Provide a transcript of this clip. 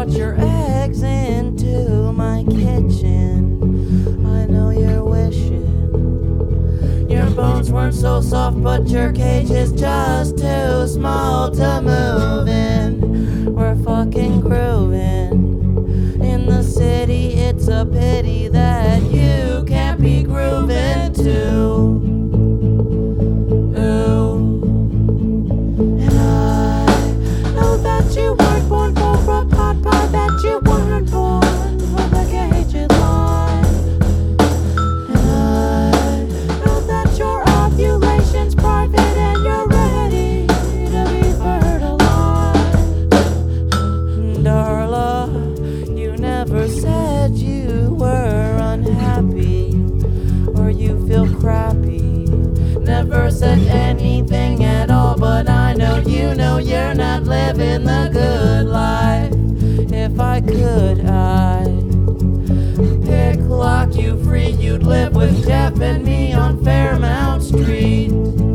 brought your eggs into my kitchen. I know you're wishing your bones weren't so soft, but your cage is just too small to move in. We're fucking grooving in the city. It's a pity that you can't be grooving too. You weren't born for a pot pie, that you weren't born for the caged life. And I know that your ovulation's private and you're ready to be fertilized. Darla, you never said you were unhappy or you feel crappy. Never said anything at all, but I know you know you're not living the good life. If I could, I'd lock you free. You'd live with Jeff and me on Fairmount Street.